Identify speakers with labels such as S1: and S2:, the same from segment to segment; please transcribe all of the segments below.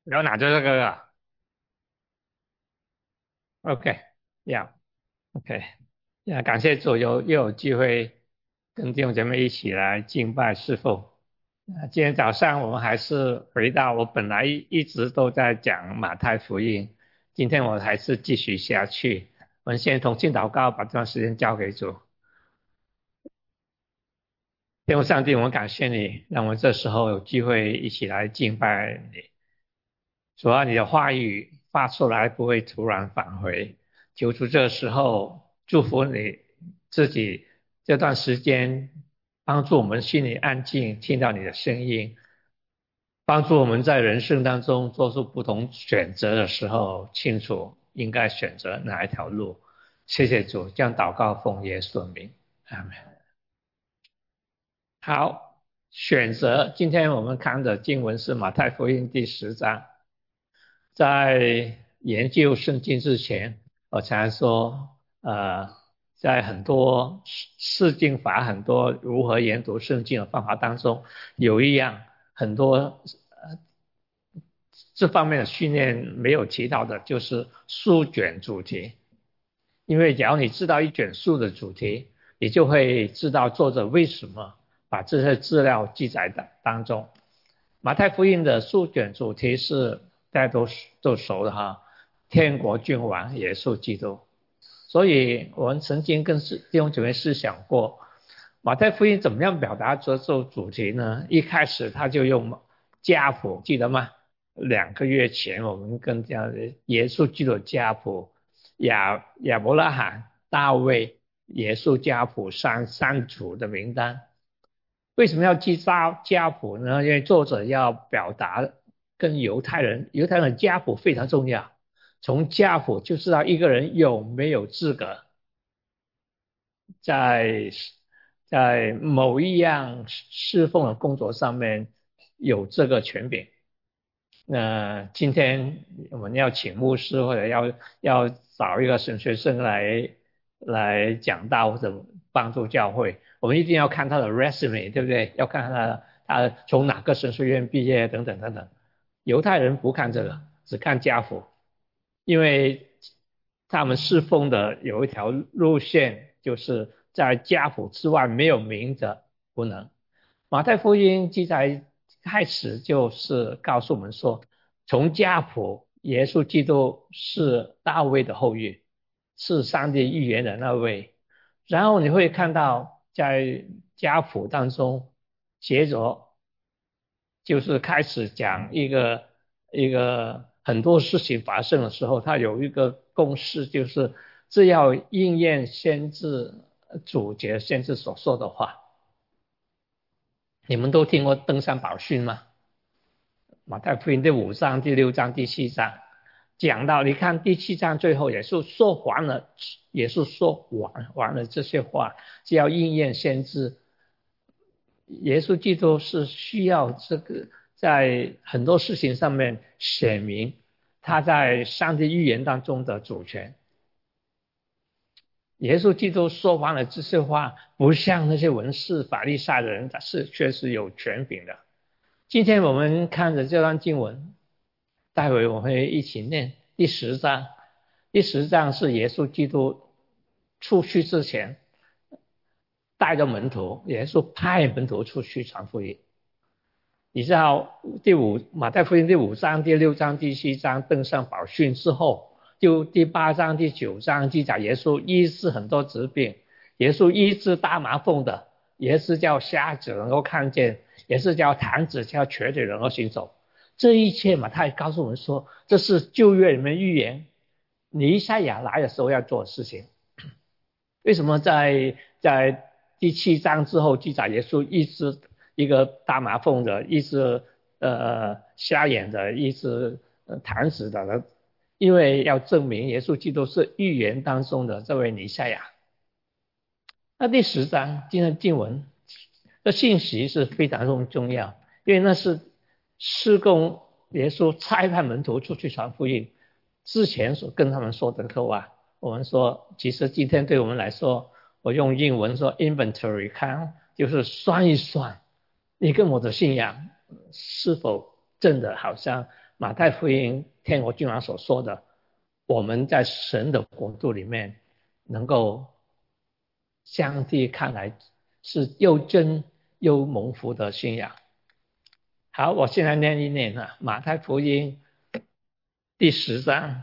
S1: 然后拿着这个啊，OK，呀，OK，呀，感谢主又有机会跟弟兄姐妹一起来敬拜侍奉。今天早上我们还是回到我本来一直都在讲马太福音，今天我还是继续下去。我们先同心祷告，把这段时间交给主。天父上帝，我们感谢你，让我们这时候有机会一起来敬拜你。主要你的话语发出来不会突然返回，求主这时候祝福你自己这段时间，帮助我们心里安静，听到你的声音，帮助我们在人生当中做出不同选择的时候，清楚应该选择哪一条路。谢谢主，这样祷告奉耶稣的名，阿门。好，选择，今天我们看的经文是马太福音第10章。在研究圣经之前，我常说，在很多释经法、很多如何研读圣经的方法当中，有一样很多这方面的训练没有提到的，就是书卷主题。因为只要你知道一卷书的主题，你就会知道作者为什么把这些资料记载当中。马太福音的书卷主题是大家都熟的哈，天国君王耶稣基督。所以我们曾经跟弟兄姐妹思想过，马太福音怎么样表达这主题呢？一开始他就用家谱，记得吗？2个月前我们跟这样耶稣基督的家谱，亚伯拉罕、大卫、耶稣家谱三族的名单。为什么要记家谱呢？因为作者要表达跟犹太人的家谱非常重要，从家谱就知道一个人有没有资格在某一样侍奉的工作上面有这个权柄。那今天我们要请牧师或者要找一个神学生来讲道或者帮助教会，我们一定要看他的 resume， 对不对？要看他从哪个神学院毕业等等等等。犹太人不看这个，只看家谱，因为他们侍奉的有一条路线，就是在家谱之外没有名的不能。马太福音记载开始就是告诉我们说，从家谱，耶稣基督是大卫的后裔，是上帝预言的那位。然后你会看到在家谱当中，接着就是开始讲一个很多事情发生的时候，他有一个公式，就是这要应验先知主节先知所说的话。你们都听过登山宝训吗？马太福音第5章、第6章、第7章讲到，你看第7章最后也是说完了，也是说完了这些话，就要应验先知。耶稣基督是需要这个在很多事情上面显明他在上帝预言当中的主权。耶稣基督说完了这些话，不像那些文士法利赛的人，他是确实有权柄的。今天我们看着这段经文，待会我会一起念第10章。第10章是耶稣基督出去之前带着门徒，耶稣派门徒出去传福音。你知道马太福音第5章、第6章、第7章登上宝训之后，就第8章、第9章记载耶稣医治很多疾病，耶稣医治大麻风的，也是叫瞎子能够看见，也是叫瘫子叫瘸腿能够行走。这一切马太告诉我们说，这是旧约里面预言弥赛亚来的时候要做的事情。为什么在第7章之后记载耶稣医治一个大麻风的，医治瞎眼的，医治瘫死的人？因为要证明耶稣基督是预言当中的这位弥赛亚。那第10章今天经文的信息是非常重要，因为那是施工耶稣差派门徒出去传福音之前所跟他们说的话。我们说，其实今天对我们来说，我用英文说 inventory 看，就是算一算你跟我的信仰是否真的好像马太福音天国君王所说的，我们在神的国度里面能够上帝看来是又真又蒙福的信仰。好，我现在念一念啊，马太福音第10章。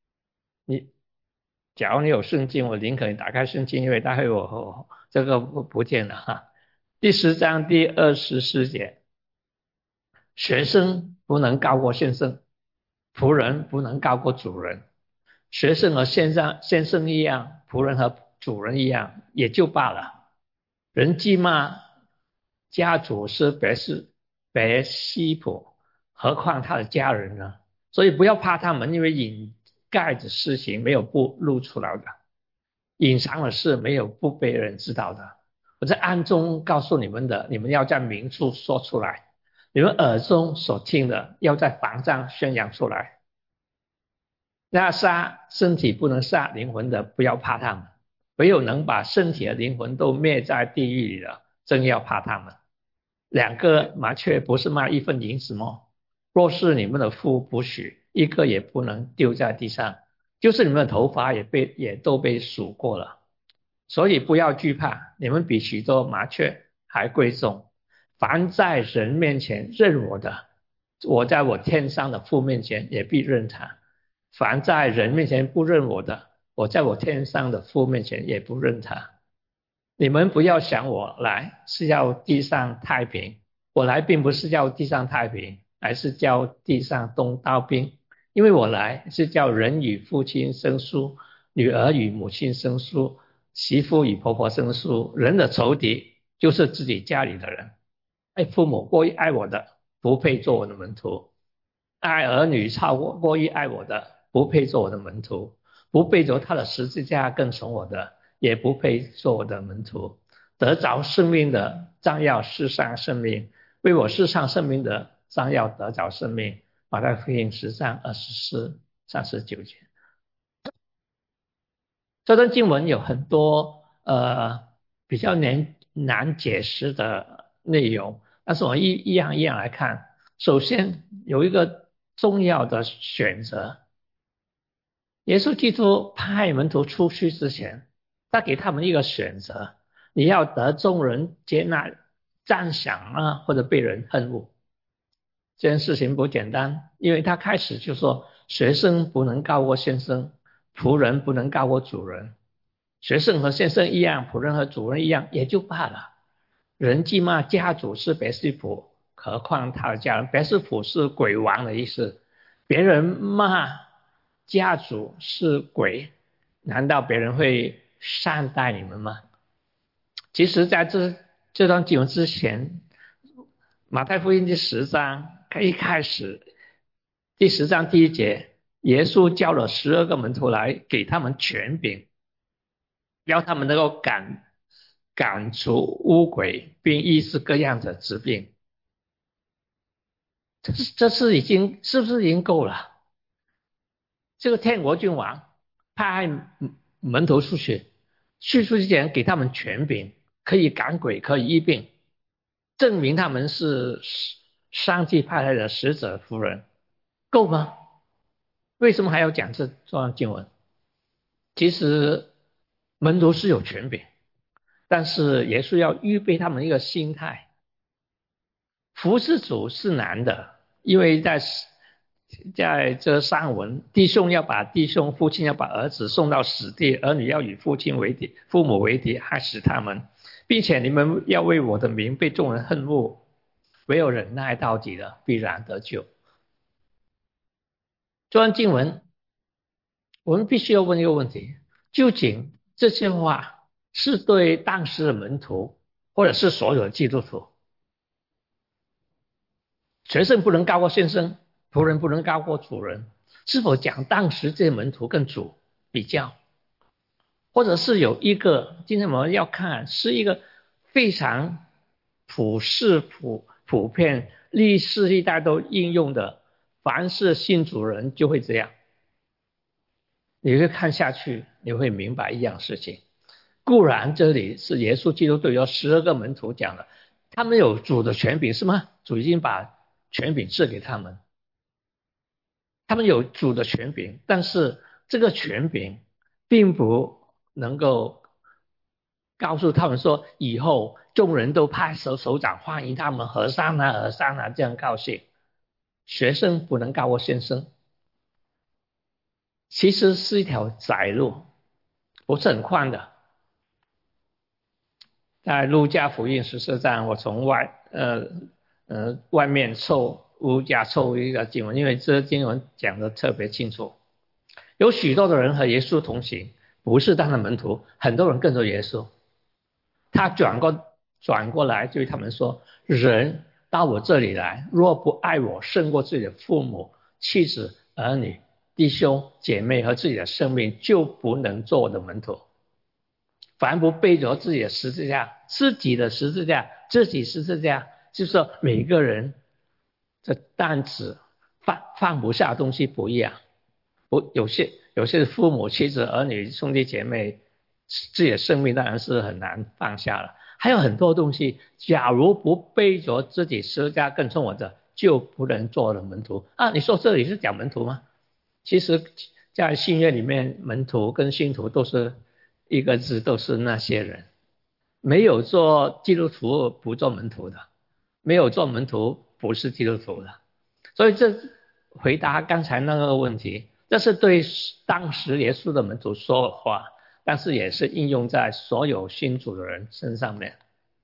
S1: 假如你有圣经，我宁可你打开圣经，因为待会我这个不见了哈。第10章第24节，学生不能高过先生，仆人不能高过主人。学生和先生一样，仆人和主人一样，也就罢了。人既骂家主是别西卜，何况他的家人呢？所以不要怕他们，因为隐盖的事情没有不露出来的，隐藏的事没有不被人知道的。我在暗中告诉你们的，你们要在明处说出来；你们耳中所听的，要在房上宣扬出来。那杀身体不能杀灵魂的，不要怕他们；唯有能把身体和灵魂都灭在地狱里的，真要怕他们。2个麻雀不是卖1份银子吗？若是你们的父不许，一个也不能丢在地上，就是你们的头发也都被数过了。所以不要惧怕，你们比许多麻雀还贵重。凡在人面前认我的，我在我天上的父面前也必认他；凡在人面前不认我的，我在我天上的父面前也不认他。你们不要想我来是要地上太平，我来并不是叫地上太平，乃是叫地上动刀兵。因为我来是叫人与父亲生疏，女儿与母亲生疏，媳妇与婆婆生疏。人的仇敌就是自己家里的人。爱父母过于爱我的，不配做我的门徒；爱儿女超过于爱我的，不配做我的门徒；不背着他的十字架跟从我的，也不配做我的门徒。得着生命的，照耀世上生命；为我世上生命的，照耀得着生命。马太福音10章24、39节。这段经文有很多比较难解释的内容，但是我们一样一样来看。首先有一个重要的选择，耶稣基督派门徒出去之前，他给他们一个选择：你要得众人接纳、赞赏啊，或者被人恨恶。这件事情不简单，因为他开始就说，学生不能高过先生，仆人不能高过主人。学生和先生一样，仆人和主人一样，也就罢了。人既骂家主是别西卜，何况他的家人？别西卜是鬼王的意思。别人骂家主是鬼，难道别人会善待你们吗？其实在这段经文之前，马太福音第10章一开始，第10章第1节，耶稣叫了12个门徒来，给他们权柄，要他们能够赶除污鬼，并医治各样的疾病。这是是不是已经够了？这个天国君王派门徒出去之前给他们权柄，可以赶鬼，可以医病，证明他们是上帝派来的使者夫人，够吗？为什么还要讲这段经文？其实门徒是有权柄，但是耶稣要预备他们一个心态。服侍主是难的，因为在这上文，弟兄要把弟兄，父亲要把儿子送到死地，儿女要与父母为敌，害死他们，并且你们要为我的名被众人恨恶，唯有忍耐到底的，必然得救。这段经文，我们必须要问一个问题：究竟这些话是对当时的门徒，或者是所有的基督徒？学生不能高过先生，仆人不能高过主人，是否讲当时这些门徒跟主比较？或者是有一个，今天我们要看是一个非常普遍历世历代都应用的，凡是信主人就会这样。你会看下去，你会明白一样事情。固然这里是耶稣基督对有12个门徒讲的，他们有主的权柄是吗？主已经把权柄赐给他们， 他们有主的权柄，但是这个权柄并不能够告诉他们说以后众人都拍手掌欢迎他们，和尚啊和尚啊这样高兴。学生不能高过先生，其实是一条窄路，不是很宽的。在路加福音14章，我从外面屋架凑一个经文，因为这经文讲的特别清楚。有许多的人和耶稣同行，不是他的门徒，很多人跟着耶稣。他转过来对他们说：人到我这里来，若不爱我胜过自己的父母、妻子、儿女、弟兄、姐妹和自己的生命，就不能做我的门徒。凡不背着自己的十字架，自己十字架，就是说每个人的担子放不下的东西不一样。有些父母、妻子、儿女、兄弟姐妹，自己的生命当然是很难放下了。还有很多东西，假如不背着自己十字架跟从我的，就不能做了门徒啊！你说这里是讲门徒吗？其实，在信约里面，门徒跟信徒都是一个字，都是那些人。没有做基督徒不做门徒的，没有做门徒不是基督徒的。所以这回答刚才那个问题，这是对当时耶稣的门徒说的话，但是也是应用在所有信主的人身上面。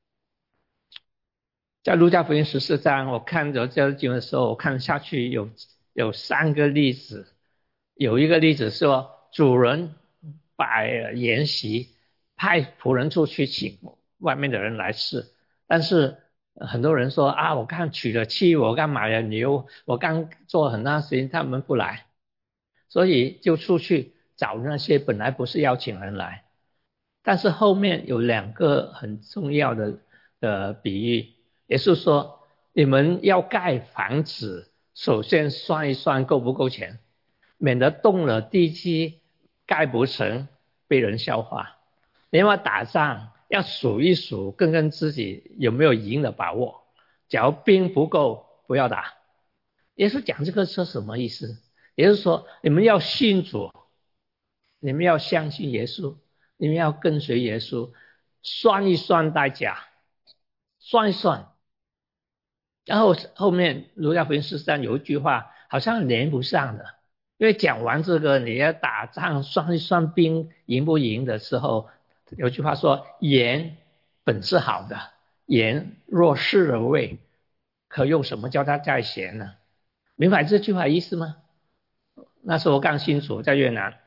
S1: 在路加福音14章，我看着这经文的时候，我看下去有3个例子。有一个例子是说，主人摆筵席，派仆人出去请外面的人来吃，但是很多人说啊，我刚娶了妻，我刚买了牛，我刚做很多事情，他们不来，所以就出去找那些本来不是邀请人来。但是后面有2个很重要的比喻，也是说你们要盖房子，首先算一算够不够钱，免得动了地基盖不成被人笑话。你要打仗要数一数，跟自己有没有赢的把握，假如兵不够不要打。耶稣讲这个是什么意思？也就是说你们要信主，你们要相信耶稣，你们要跟随耶稣，算一算代价，算一算。然后后面路加福音14章有一句话好像连不上的，因为讲完这个你要打仗算一算兵赢不赢的时候，有句话说盐本是好的，盐若失了味，可用什么叫它再咸呢？明白这句话意思吗？那时候我刚信主在越南，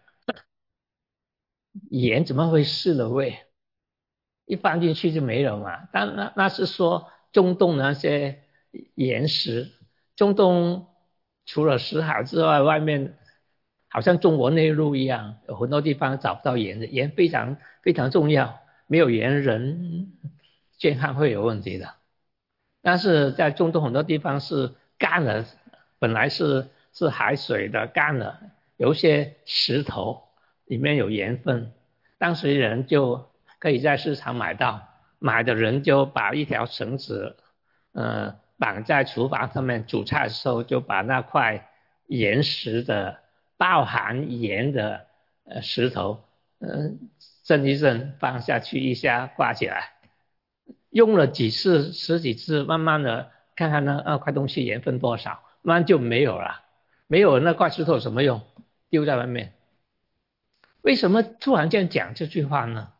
S1: 盐怎么会失了味？一放进去就没了嘛。但那是说中东那些岩石，中东除了死海之外，外面好像中国内陆一样，有很多地方找不到盐的。盐非常非常重要，没有盐人健康会有问题的。但是在中东很多地方是干了，本来是海水的，干了，有一些石头里面有盐分，当时人就可以在市场买到，买的人就把一条绳子绑在厨房上面，煮菜的时候就把那块岩石的包含盐的石头震一震放下去，一下挂起来，用了几次十几次，慢慢的看看那块东西盐分多少，慢慢就没有了。没有那块石头有什么用？丢在外面。为什么突然间讲这句话呢？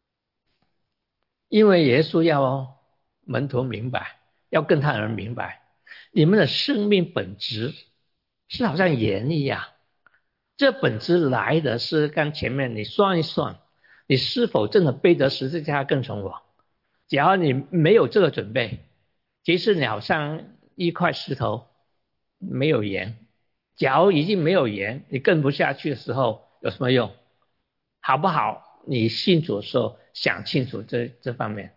S1: 因为耶稣要门徒明白，要跟他人明白，你们的生命本质是好像盐一样，这本质来的是跟前面你算一算，你是否真的背着十字架跟从我？假如你没有这个准备，其实你好像一块石头没有盐，假如已经没有盐，你跟不下去的时候有什么用？好不好？你信主的时候想清楚这方面。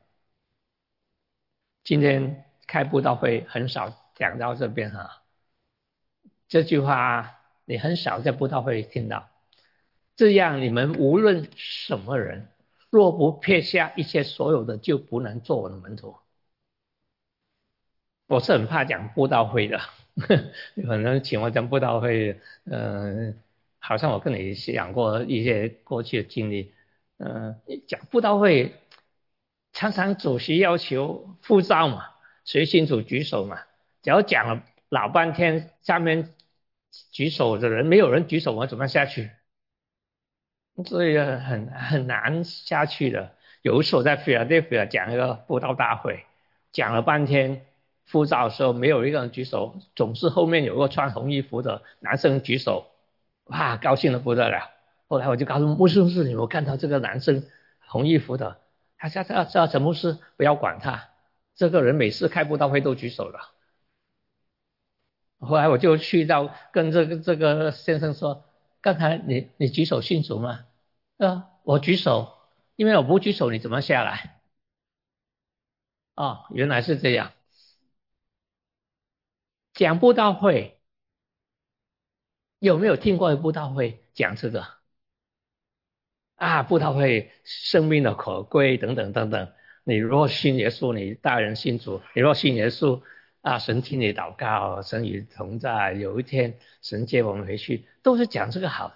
S1: 今天开布道会很少讲到这边哈，这句话你很少在布道会听到。这样你们无论什么人，若不撇下一切所有的，就不能做我的门徒。我是很怕讲布道会的， 可能请我讲布道会，好像我跟你讲过一些过去的经历，讲布道会，常常主席要求护照嘛，随信主举手嘛，只要讲了老半天，下面举手的人没有人举手，我怎么下去？所以很难下去的。有一次我在菲尔德菲尔讲一个布道大会，讲了半天，护照的时候没有一个人举手，总是后面有个穿红衣服的男生举手，哇，高兴的不得了。后来我就告诉牧师，你有看到这个男生红衣服的，他叫陈牧师，不要管他，这个人每次开布道会都举手的。后来我就去到跟这个先生说，刚才你举手信主吗？我举手，因为我不举手，你怎么下来？哦，原来是这样。讲布道会有没有听过布道会讲这个啊？布道会生命的可贵等等等等。你若信耶稣，你大人信主；你若信耶稣啊，神听你祷告，神与同在。有一天神接我们回去，都是讲这个好的。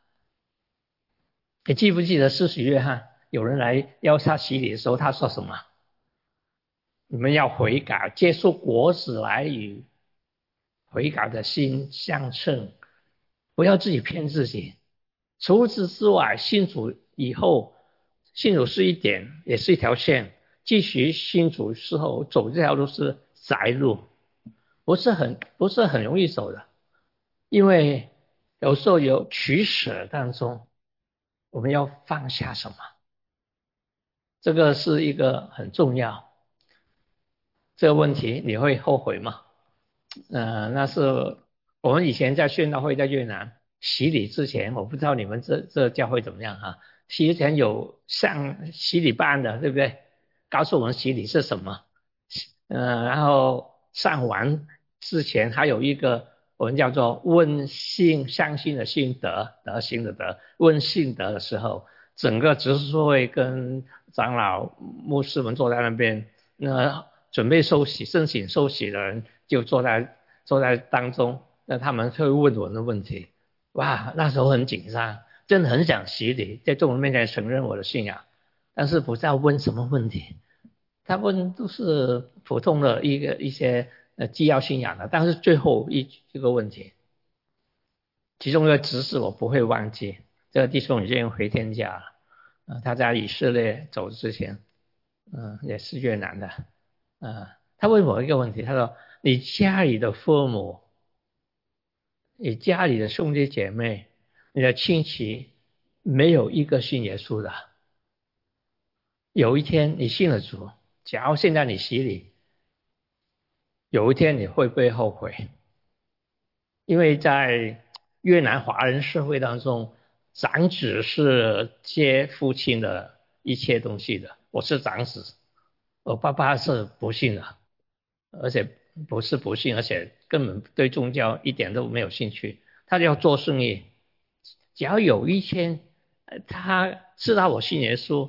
S1: 你记不记得施洗约翰有人来要他洗礼的时候，他说什么？你们要悔改，接受果子来与悔改的心相称，不要自己骗自己。除此之外，信主以后，信主是一点，也是一条线。继续信主之后，走这条路是窄路，不是很容易走的，因为有时候有取舍当中，我们要放下什么，这个是一个很重要。这个问题你会后悔吗？那是我们以前在宣道会在越南洗礼之前，我不知道你们这教会怎么样啊？洗礼前有上洗礼班的，对不对？告诉我们洗礼是什么。然后上完之前还有一个我们叫做问信，相信的信，德行的德，问信德的时候，整个执事会跟长老牧师们坐在那边，那准备受洗申请受洗的人就坐在当中，那他们会问我的问题。哇，那时候很紧张，真的很想洗礼，在众人面前承认我的信仰，但是不知道问什么问题。他问都是普通的一些纪要信仰的，但是最后一个问题，其中一个指示我不会忘记，这个弟兄已经回天家了，他在以色列走之前，也是越南的，他问我一个问题，他说你家里的父母，你家里的兄弟姐妹，你的亲戚没有一个信耶稣的，有一天你信了主，假如现在你洗礼，有一天你会不会后悔？因为在越南华人社会当中，长子是接父亲的一切东西的。我是长子，我爸爸是不信的，而且不是不信，而且根本对宗教一点都没有兴趣。他就要做生意，只要有一天，他知道我信耶稣，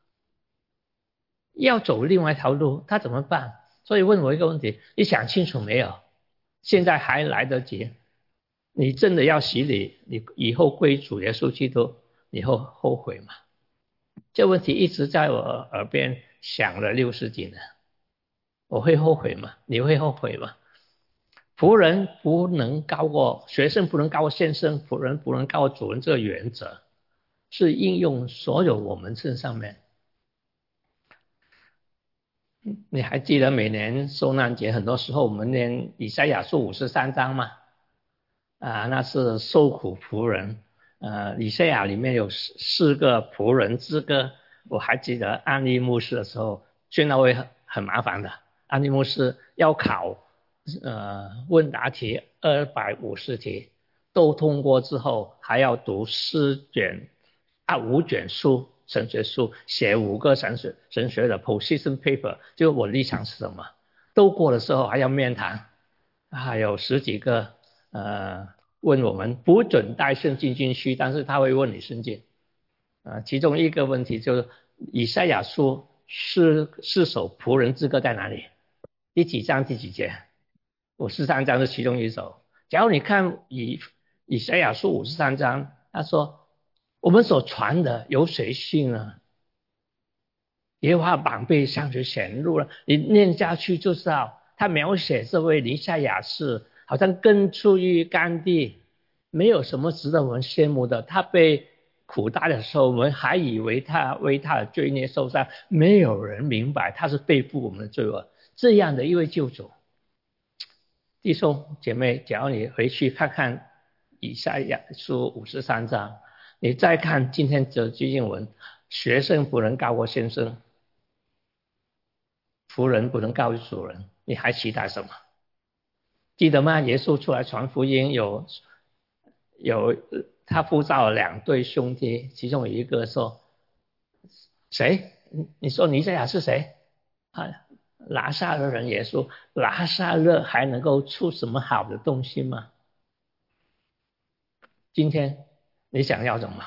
S1: 要走另外一条路，他怎么办？所以问我一个问题：你想清楚没有？现在还来得及。你真的要洗礼，你以后归主耶稣基督，你会后悔吗？这问题一直在我耳边响了60几年，我会后悔吗？你会后悔吗？仆人不能高过学生，不能高过先生，仆人不能高过主人，这个原则是应用所有我们身上面。你还记得每年受难节，很多时候我们念以赛亚书53章吗？那是受苦仆人。以赛亚里面有四个仆人之歌。我还记得安利牧师的时候，宣道会很麻烦的。安利牧师要考问答题250题，都通过之后，还要读5卷书神学书，写5个神学的 position paper， 就我立场是什么。都过的时候还要面谈，还有10几个问我们不准带圣经进去，但是他会问你圣经。其中一个问题就是以赛亚书是首仆人之歌在哪里？第几章第几节？ 53章是其中一首。假如你看以赛亚书53章，他说我们所传的有谁信呢？耶和华膀臂上就显露了，你念下去就知道，他描写这位弥赛亚是好像根出于干地，没有什么值得我们羡慕的。他被苦待的时候，我们还以为他为他的罪孽受伤，没有人明白他是背负我们的罪恶。这样的一位救主，弟兄姐妹，只要你回去看看以赛亚书53章，你再看今天这句经文，学生不能高过先生，仆人不能告诉主人，你还期待什么？记得吗？耶稣出来传福音，有他呼召了2对兄弟，其中有一个说：谁？你说弥赛亚是谁？啊，拿撒勒人耶稣。拿撒勒还能够出什么好的东西吗？今天你想要什么？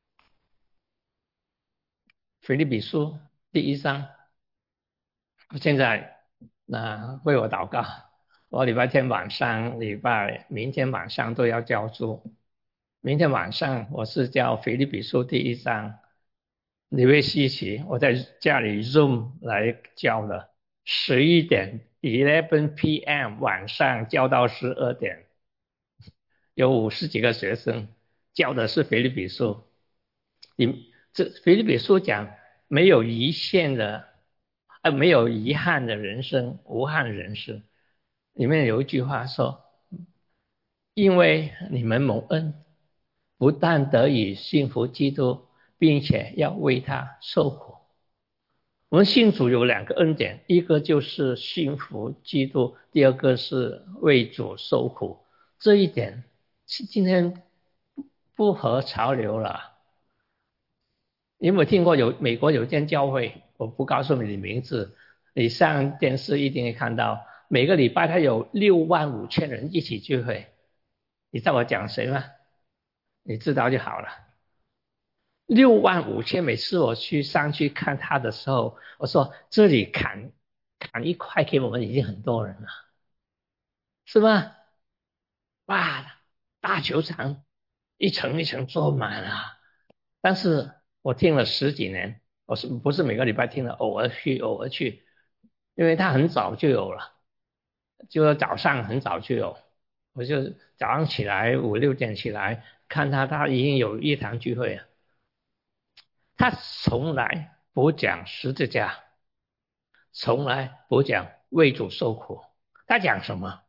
S1: 腓立比书第1章，现在为我祷告。我礼拜天晚上、明天晚上都要教书。明天晚上我是教腓立比书第1章，你会稀奇，我在家里 Zoom 来教的，11点11 p.m. 晚上教到12点，有50几个学生，教的是腓立比书。腓立比书讲没有遗限的，没有遗憾的人生，无憾人生。里面有一句话说：因为你们蒙恩，不但得以信服基督，并且要为他受苦。我们信主有2个恩典，一个就是信服基督，第二个是为主受苦。这一点是今天不合潮流了。你有没有听过美国有间教会？我不告诉你的名字，你上电视一定会看到，每个礼拜他有65000人一起聚会。你知道我讲谁吗？你知道就好了。65000，每次我上去看他的时候，我说这里砍1块给我们已经很多人了，是吧？哇，大球场一层一层坐满了。但是我听了10几年，我不是每个礼拜听了，偶尔去，因为他很早就有了，就早上很早就有，我就早上起来5、6点起来看他已经有一堂聚会了。他从来不讲十字架，从来不讲为主受苦，他讲什么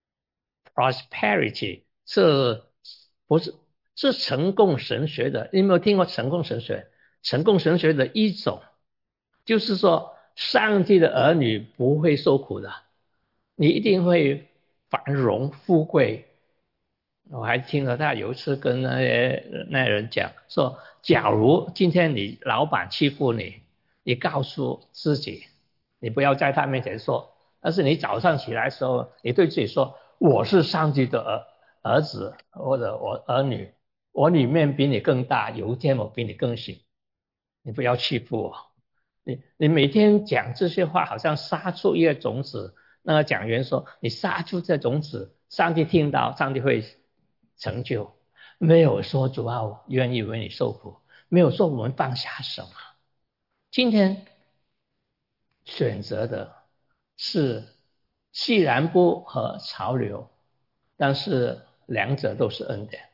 S1: ？prosperity 是不是是成功神学的？你有没有听过成功神学？成功神学的一种就是说，上帝的儿女不会受苦的，你一定会繁荣富贵。我还听了他有一次跟那些人讲说，假如今天你老板欺负你，你告诉自己，你不要在他面前说，但是你早上起来的时候，你对自己说，我是上帝的儿子或者我儿女，我里面比你更大，有一天我比你更醒，你不要欺负我。你每天讲这些话，好像撒出一个种子。那个讲员说，你撒出这种子，上帝听到，上帝会成就。没有说主啊，我愿意为你受苦，没有说我们放下什么。今天选择的是，既然不合潮流，但是2者都是恩典，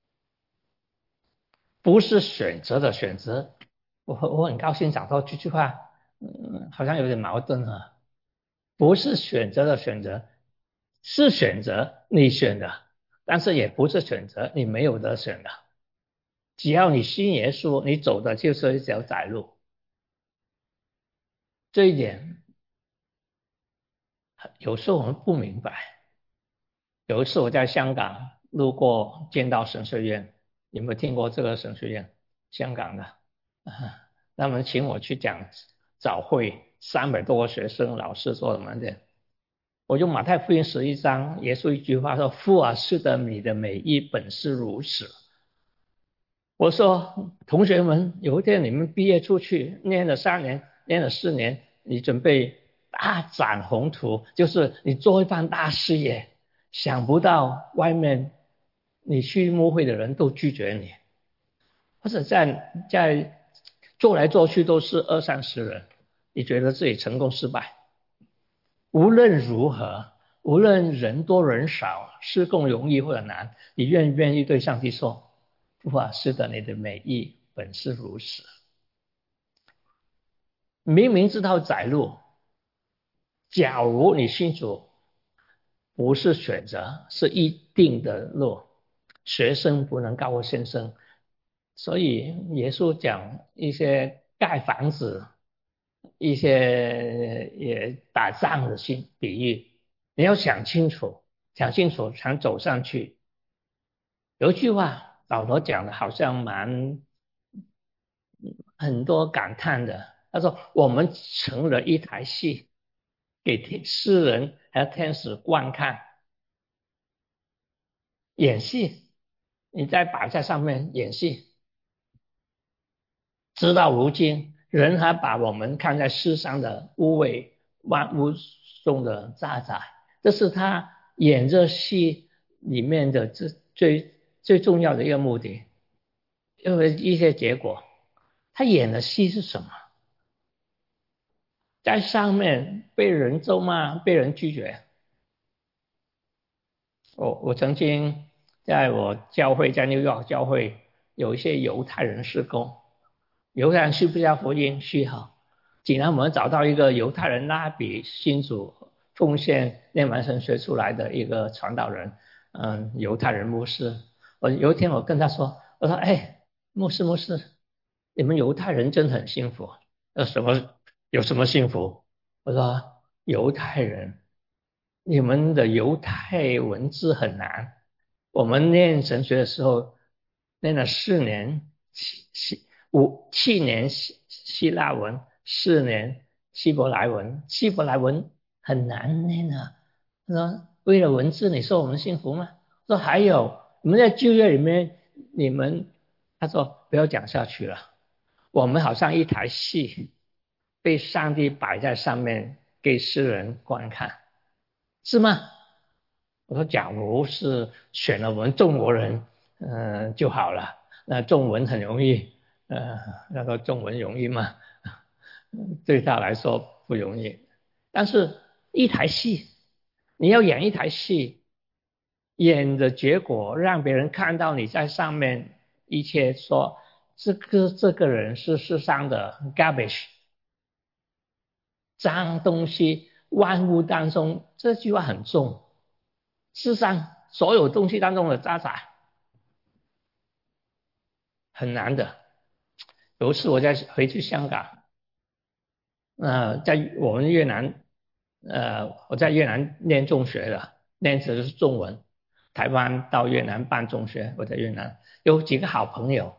S1: 不是选择的选择。我很高兴讲到这句话，好像有点矛盾啊。不是选择的选择，是选择你选的，但是也不是选择你没有得选的。只要你信耶稣，你走的就是一条窄路。这一点有时候我们不明白。有一次我在香港路过见到神学院，有没有听过这个神学院？香港的，他们请我去讲早会，300多个学生、老师做什么的。我用马太福音11章，耶稣一句话说：父啊，是的，你的美意本是如此。我说，同学们，有一天你们毕业出去，念了3年，念了4年，你准备大展宏图，就是你做一番大事业，想不到外面你去牧会的人都拒绝你，或者在做来做去都是二三十人，你觉得自己成功失败？无论如何，无论人多人少，事工容易或者难，你愿不愿意对上帝说：父啊，是的，你的美意本是如此。明明知道窄路，假如你信主不是选择，是一定的路，学生不能高过先生。所以耶稣讲一些盖房子，一些也打仗的比喻，你要想清楚，想清楚才走上去。有一句话保罗讲的好像很多感叹的，他说我们成了一台戏，给世人还有天使观看，演戏，你在摆在上面演戏。直到如今，人还把我们看在世上的无为万物中的渣滓，这是他演这戏里面的最重要的一个目的。因为一些结果，他演的戏是什么？在上面被人咒骂，被人拒绝。我曾经在我教会，在纽约教会有一些犹太人事工，犹太人需不需要福音？需要。既然我们找到一个犹太人拉比信主奉献念完神学出来的一个传道人，犹太人牧师，有一天我跟他说，我说，哎，牧师，你们犹太人真的很幸福。有什么幸福？我说犹太人，你们的犹太文字很难。我们念神学的时候，念了4年7年希腊文，4年希伯来文。希伯来文很难念啊。他说为了文字，你说我们幸福吗？说还有我们在旧约里面，他说不要讲下去了。我们好像一台戏，被上帝摆在上面给世人观看，是吗？我说，假如是选了我们中国人，就好了。那中文很容易，那个中文容易吗？对他来说不容易。但是一台戏，你要演一台戏，演的结果让别人看到你在上面，一切说这个人是世上的 garbage， 脏东西，万物当中，这句话很重。世上所有东西当中的渣滓很难的。有一次我回去香港，在我们越南，我在越南念中学的，念的是中文。台湾到越南办中学，我在越南有几个好朋友，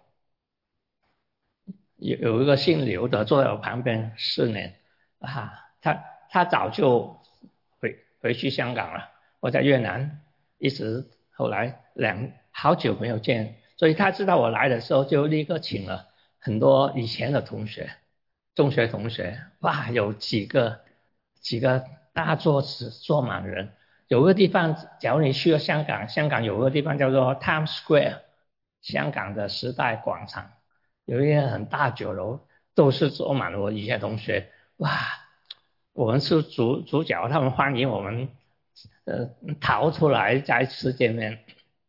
S1: 有一个姓刘的坐在我旁边4年，他早就回去香港了。我在越南一直后来好久没有见，所以他知道我来的时候就立刻请了很多以前的同学，中学同学，哇，有几个大桌子坐满人。有个地方，假如你去了香港，香港有个地方叫做 Times Square， 香港的时代广场，有一个很大酒楼，都是坐满了我以前同学。哇，我们是主角，他们欢迎我们，逃出来再次见面。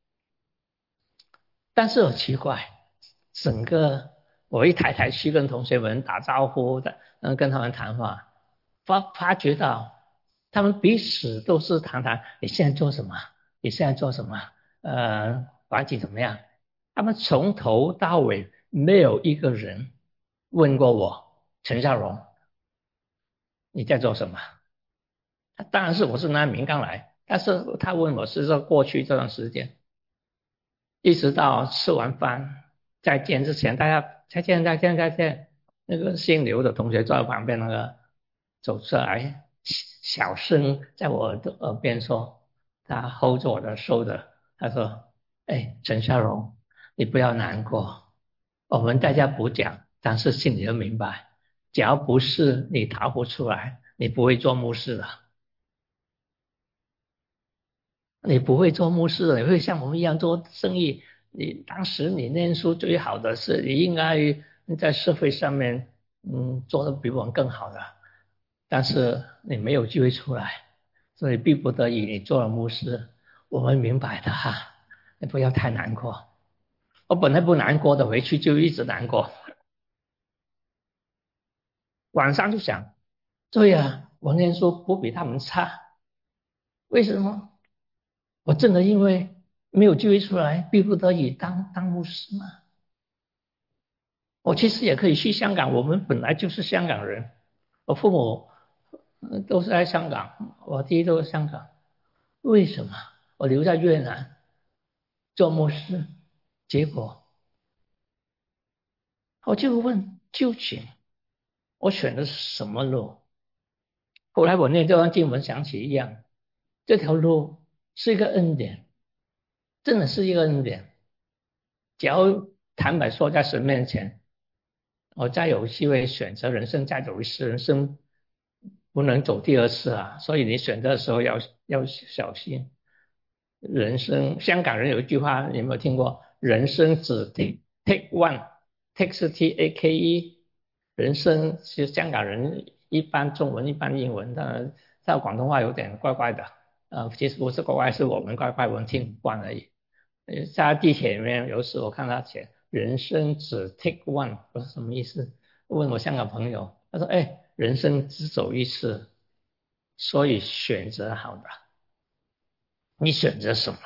S1: 但是很奇怪，整个我一台去跟同学们打招呼的，跟他们谈话，发觉到他们彼此都是谈你现在做什么，你现在做什么，环境怎么样？他们从头到尾没有一个人问过我陈孝荣你在做什么？当然是我是难民刚来，但是他问我是说过去这段时间。一直到吃完饭再见之前，大家再见。那个姓刘的同学坐在旁边，那个走出来，小声在我的耳边说，他 hold 着我的手的，他说：“哎，陈孝荣，你不要难过，我们大家不讲，但是心里都明白，只要不是你逃不出来， 你不会做牧师的，你不会做牧师的，你会像我们一样做生意。当时你念书最好的是，你应该在社会上面，做的比我们更好的，但是你没有机会出来，所以逼不得已你做了牧师。我们明白的哈，你不要太难过。我本来不难过的，回去就一直难过，晚上就想，对呀，我念书不比他们差，为什么？我真的因为没有机会出来，逼不得已当牧师嘛。我其实也可以去香港，我们本来就是香港人，我父母都是在香港，我弟都是香港，为什么我留在越南做牧师？结果我就问，究竟我选的是什么路？后来我念这段经文想起一样，这条路是一个恩典，真的是一个恩典。只要坦白说，在神面前，我再有机会选择人生再走一次，人生不能走第二次啊！所以你选择的时候要小心。人生，香港人有一句话，你有没有听过？人生只 take one，take 是 take，人生是香港人一般中文一般英文的，在广东话有点怪怪的。其实不是怪怪，是我们怪怪，我们听不惯而已。在地铁里面，有时我看他写"人生只 take one"，我说什么意思？问我香港朋友，他说：“哎，人生只走一次，所以选择好的。你选择什么？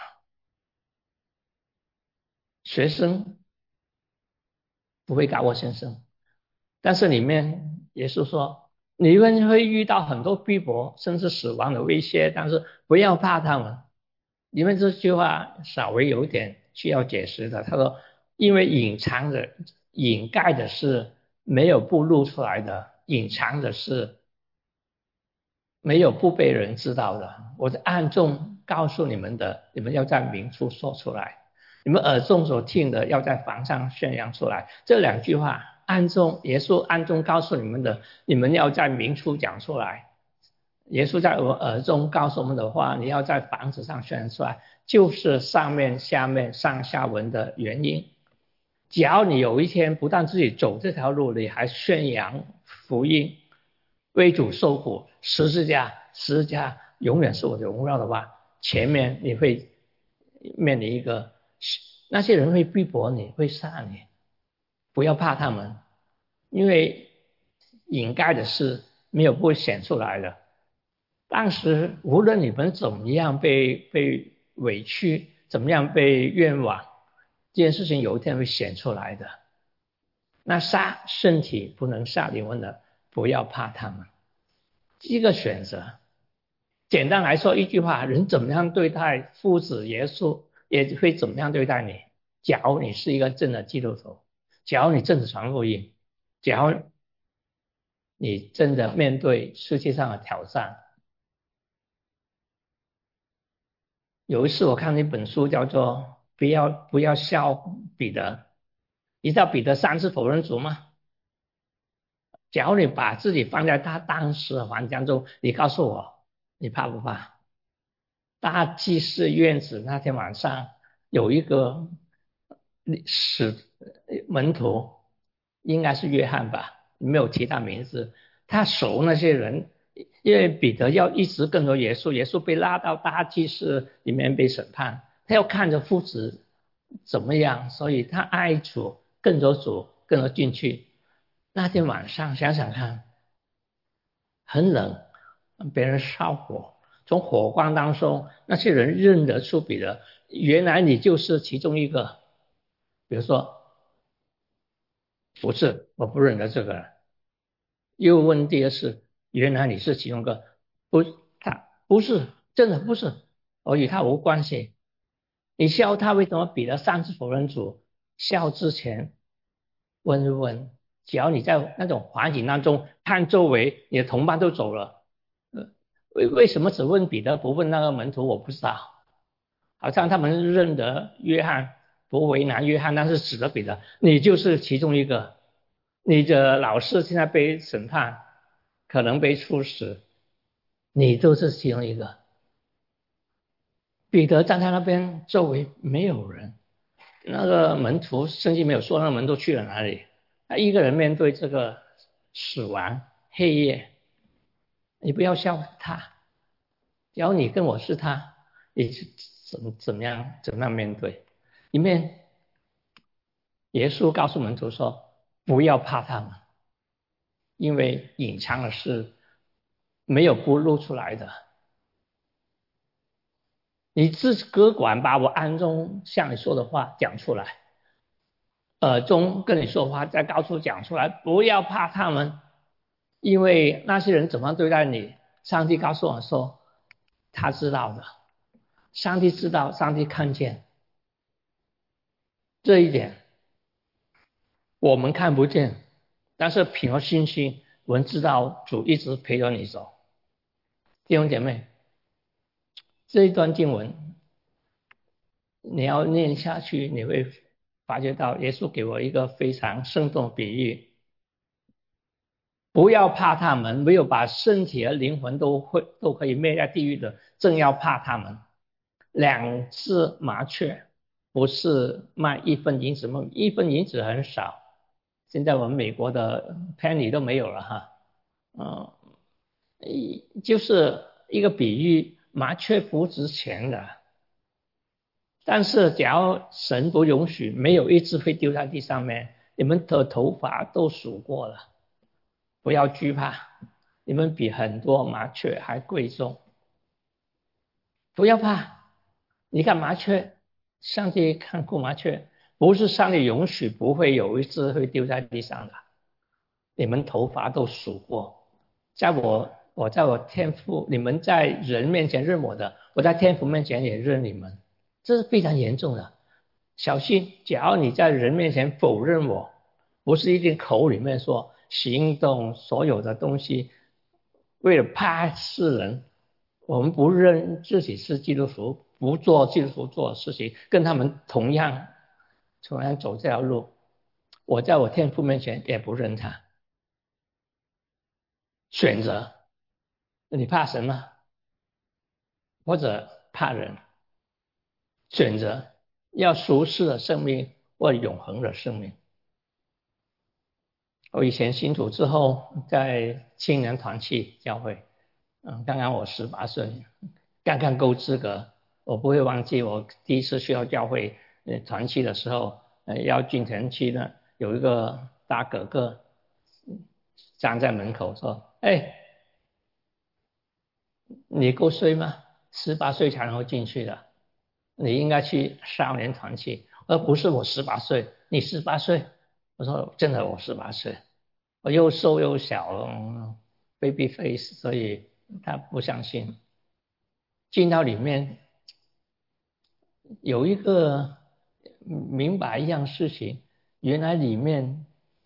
S1: 学生不会搞我先生，但是里面耶稣说，你们会遇到很多逼迫，甚至死亡的威胁，但是不要怕他们。里面这句话稍微有点需要解释的。他说，因为隐藏的、掩盖的是没有不露出来的，隐藏的是没有不被人知道的。我在暗中告诉你们的，你们要在明处说出来；你们耳中所听的，要在房上宣扬出来。这两句话，耶稣暗中告诉你们的，你们要在明处讲出来。耶稣在我耳中告诉我们的话，你要在房子上宣扬出来，就是上面、下面、上下文的原因。只要你有一天不但自己走这条路，你还宣扬福音，为主受苦，十字架永远是我的荣耀的话，前面你会面临一个，那些人会逼迫你，会杀你，不要怕他们，因为掩盖的事没有不会显出来的。当时无论你们怎么样被委屈，怎么样被冤枉，这件事情有一天会显出来的。那杀身体不能杀灵魂的，不要怕他们。一个选择，简单来说一句话，人怎么样对待父子耶稣，也会怎么样对待你。假如你是一个真的基督徒，假如你真的传福音，假如你真的面对世界上的挑战。有一次我看一本书叫做不要笑彼得，你知道彼得3次否认主吗？假如你把自己放在他当时的环境中，你告诉我，你怕不怕？大祭司院子那天晚上有一个使门徒，应该是约翰吧，没有提他名字。他熟那些人，因为彼得要一直跟着耶稣，耶稣被拉到大祭司里面被审判，他要看着父子怎么样，所以他爱主，跟着主，跟着进去。那天晚上想想看，很冷，别人烧火，从火光当中，那些人认得出彼得，原来你就是其中一个。比如说，不是，我不认得这个人。又问第二次，原来你是其中一个，不，他不是，真的不是，我与他无关系。你笑他为什么彼得3次否认主？笑之前问一问，只要你在那种环境当中看周围，你的同伴都走了，为什么只问彼得不问那个门徒？我不知道，好像他们认得约翰，不为难约翰，但是指着彼得，你就是其中一个，你的老师现在被审判， 可能被处死，你就是其中一个。彼得站在那边，周围没有人，那个门徒圣经没有说那门徒去了哪里，他一个人面对这个死亡黑夜。你不要笑他，只要你跟我是他，你是怎么样面对？里面耶稣告诉门徒说，不要怕他们，因为隐藏的事没有不露出来的。你只管把我暗中向你说的话讲出来，耳中跟你说话再告诉讲出来，不要怕他们，因为那些人怎么对待你，上帝告诉我说他知道的，上帝知道，上帝看见。这一点我们看不见，但是凭着信心，我们知道主一直陪着你走。弟兄姐妹，这一段经文你要念下去，你会发觉到耶稣给我一个非常生动的比喻。不要怕他们，没有把身体和灵魂都可以灭在地狱的，正要怕他们。2只麻雀不是卖1分银子吗？1分银子很少，现在我们美国的 penny 都没有了哈。就是一个比喻，麻雀不值钱的，但是假如神不允许，没有一只会丢在地上面。你们的头发都数过了，不要惧怕，你们比很多麻雀还贵重。不要怕，你看麻雀，上帝看过麻雀，不是上帝允许不会有一只会丢在地上的。你们头发都数过，在我天父，你们在人面前认我的，我在天父面前也认你们，这是非常严重的。小心，假如你在人面前否认我，不是一定口里面说，行动所有的东西，为了怕世人，我们不认自己是基督徒，不做基督徒做的事情，跟他们同样走这条路，我在我天父面前也不认他。选择，你怕神吗？或者怕人？选择要俗世的生命或永恒的生命。我以前信主之后，在青年团契教会，刚刚我18岁，刚刚够资格。我不会忘记我第一次去到教会团契的时候，要进团契呢，有一个大哥哥站在门口说：哎，你够岁吗？18岁才能够进去的，你应该去少年团契，而不是我18岁，你18岁。我说真的，我18岁，我又瘦又小，baby face，所以他不相信。进到里面有一个明白一样事情，原来里面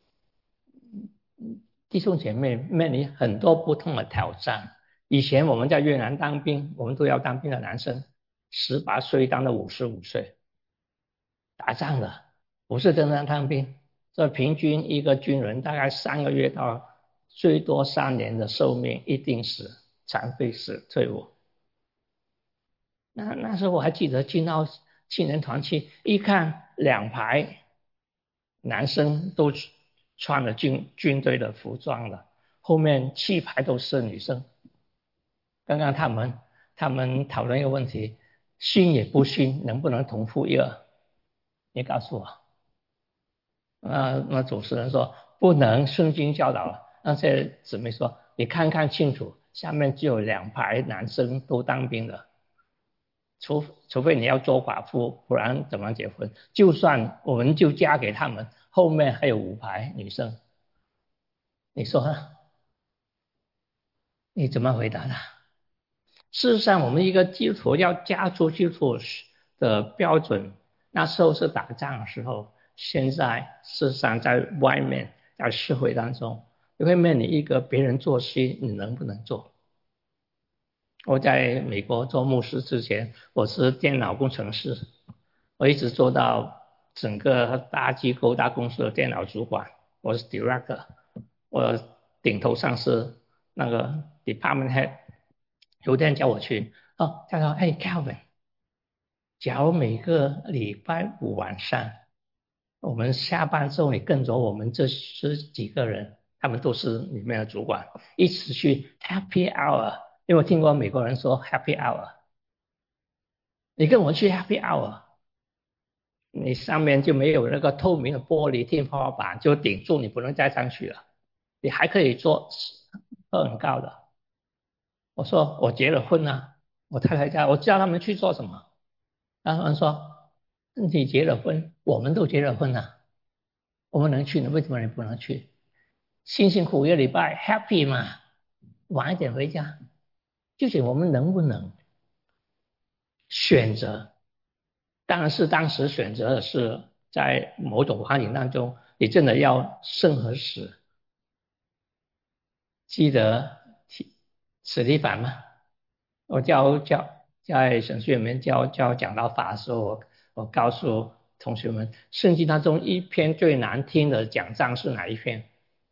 S1: 弟兄姐妹面临很多不同的挑战。以前我们在越南当兵，我们都要当兵的男生，18岁当到55岁，打仗的，不是真正当兵。这平均一个军人大概3个月到最多3年的寿命，一定死、残废死、退伍。那时候我还记得进到青年团去，一看2排男生都穿了军队的服装了，后面7排都是女生。刚刚他们讨论一个问题，信也不信，能不能同父异母？你告诉我。那主持人说不能，圣经教导了。那些姊妹说，你看看清楚，下面就有2排男生都当兵的，除非你要做寡妇，不然怎么结婚？就算我们就嫁给他们，后面还有5排女生，你说呢？你怎么回答他？事实上，我们一个基督徒要嫁出基督徒的标准，那时候是打仗的时候，现在事实上在外面，在社会当中，你会面临一个别人做事你能不能做？我在美国做牧师之前，我是电脑工程师，我一直做到整个大机构大公司的电脑主管，我是 director，我顶头上是那个 department head 有天叫我去，他说，哎，Calvin，假如每个礼拜五晚上，我们下班之后，你跟着我们这几个人，他们都是里面的主管，一起去 Happy Hour。因为我听过美国人说 Happy Hour，你跟我去 Happy Hour，你上面就没有那个透明的玻璃天花板，就顶住，你不能再上去了。你还可以做很高的。我说我结了婚了，我太太家，我叫他们去做什么？他们说你结了婚，我们都结了婚了，我们能去，为什么你不能去？辛辛苦一个礼拜 happy 嘛，晚一点回家。就是我们能不能选择？当然是当时选择的是在某种环境当中，你真的要生和死。记得史蒂凡吗？我在神学里面讲到法的时候，我告诉同学们，圣经当中一篇最难听的讲章是哪一篇？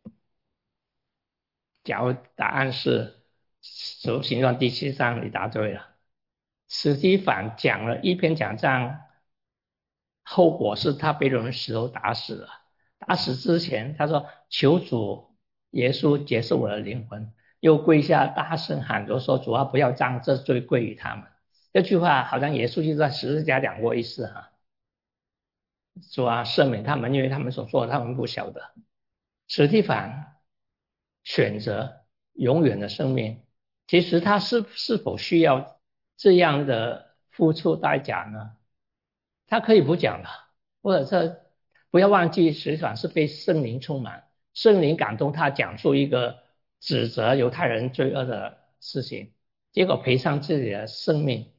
S1: 假如答案是使徒行传第7章，你答对了。史蒂凡讲了一篇讲章，后果是他被人石头打死了。打死之前，他说：求主耶稣接受我的灵魂。又跪下大声喊着说：主啊，不要将这罪归于他们。这句话好像耶稣就在十字架讲过一次哈。主啊，赦免他们，因为他们所做的他们不晓得。史蒂凡选择永远的生命，其实他是否需要这样的付出代价呢？他可以不讲的，或者是不要忘记，实际上是被圣灵充满，圣灵感动他讲出一个指责犹太人罪恶的事情，结果赔上自己的生命。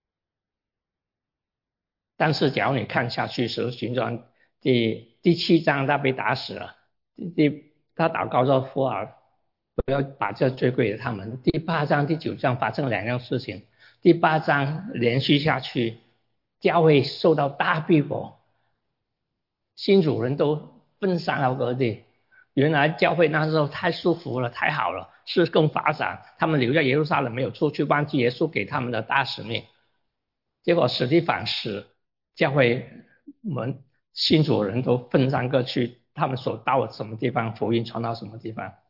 S1: 但是假如你看下去，使徒行传第7章，他被打死了，他祷告说父啊，不要把这罪归给他们。第8章、第9章发生两样事情。第8章连续下去，教会受到大逼迫，新主人都分散到各地。原来教会那时候太舒服了，太好了，事更发展，他们留在耶路撒冷没有出去，忘记耶稣给他们的大使命。结果史蒂反死，教会们信主人都分散各去，他们所到什么地方，福音传到什么地方。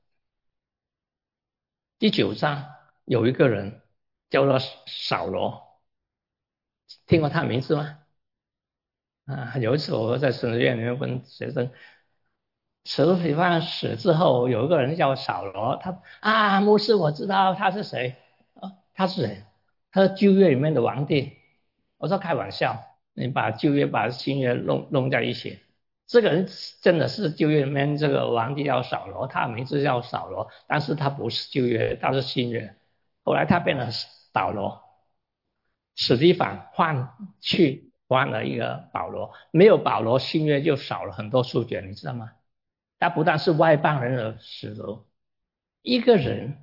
S1: 第9章有一个人叫做扫罗，听过他名字吗？有一次我在神学院里面问学生，使徒约翰死之后，有一个人叫扫罗，牧师我知道他是谁，他是谁？他是旧约里面的皇帝。我说开玩笑，你把旧约把新约弄在一起，这个人真的是旧约里面这个皇帝叫扫罗，他的名字叫扫罗，但是他不是旧约，他是新约。后来他变成扫罗，史蒂反换了一个保罗，没有保罗，新约就少了很多数据，你知道吗？他不但是外邦人的使徒，一个人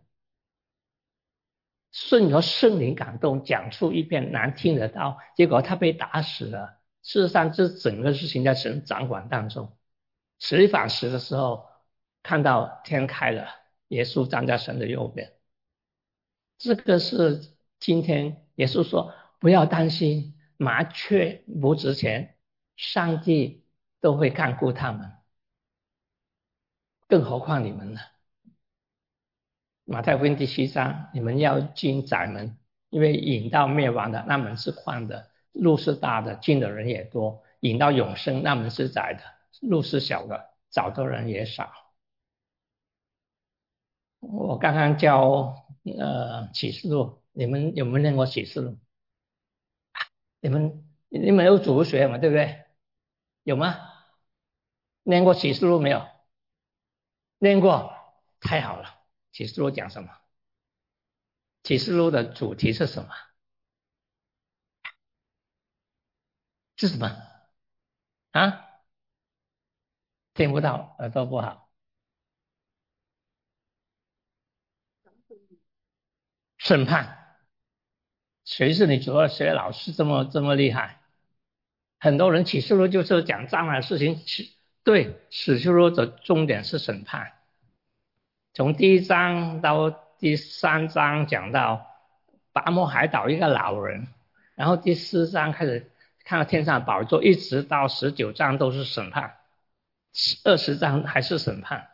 S1: 顺着圣灵感动讲出一篇难听的道，结果他被打死了。事实上，这整个事情在神掌管当中。史蒂反死的时候，看到天开了，耶稣站在神的右边。这个是今天耶稣说不要担心，麻雀不值钱，上帝都会看顾他们，更何况你们呢？马太福音第7章，你们要进窄门，因为引到灭亡的那门是宽的，路是大的，进的人也多；引到永生那门是窄的，路是小的，找的人也少。我刚刚教启示录，你们有没有念过启示录？你们有主学嘛，对不对？有吗？念过启示录没有？念过，太好了。启示录讲什么？启示录的主题是什么？是什么啊？听不到，耳朵不好。审判，谁是你主要学老师这么厉害？很多人启示录就是讲障碍的事情，对，启示录的重点是审判。 从第1章到第3章讲到拔摩海岛一个老人，然后第4章开始看到天上的宝座，一直到19章都是审判，20章还是审判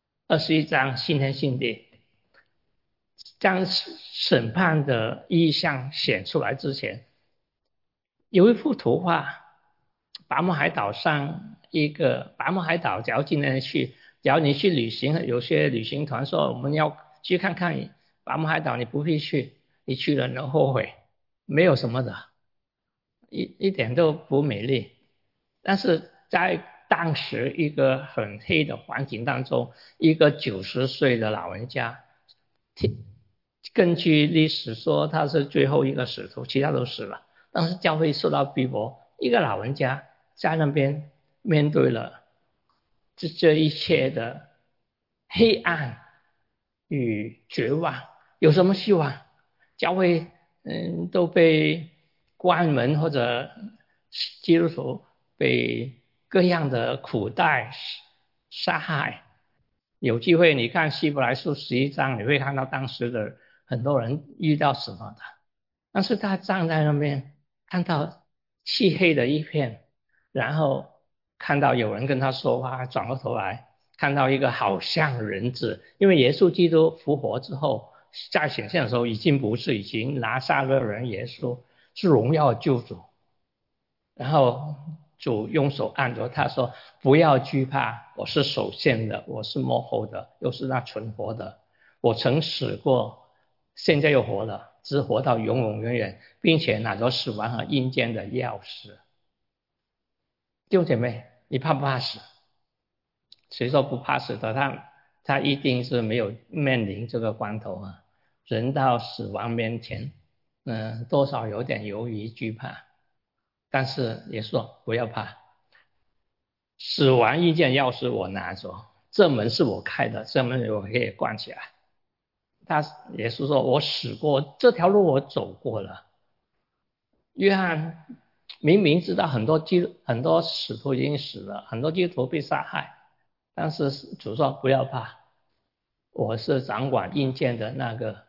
S1: ，21章新天新地。将审判的意象显出来之前，有一幅图画，拔摩海岛上一个拔摩海岛，假如今天去，假如你去旅行，有些旅行团说我们要去看看拔摩海岛，你不必去，你去了能后悔，没有什么的，一点都不美丽。但是在当时一个很黑的环境当中，一个90岁的老人家，根据历史说他是最后一个使徒，其他都死了。当时教会受到逼迫，一个老人家在那边面对了这一切的黑暗与绝望，有什么希望？教会都被关门，或者基督徒被各样的苦待杀害。有机会你看希伯来书11章，你会看到当时的很多人遇到什么的。但是他站在那边，看到漆黑的一片，然后看到有人跟他说话，转过头来看到一个好像人子，因为耶稣基督复活之后，在显现的时候已经不是已经拿撒勒人耶稣，是荣耀的救主。然后主用手按着他说，不要惧怕，我是首先的，我是末后的，又是那存活的，我曾死过，现在又活了，只活到永永远远，并且拿着死亡和阴间的钥匙。弟兄姐妹，你怕不怕死？谁说不怕死的？他一定是没有面临这个关头啊！人到死亡面前，多少有点犹豫惧怕。但是也说不要怕，死亡意见钥匙我拿着，这门是我开的，这门我可以关起来。他也是说我死过，这条路我走过了。约翰明明知道很多使徒已经死了，很多基督徒被杀害，但是主说不要怕，我是掌管阴间的那个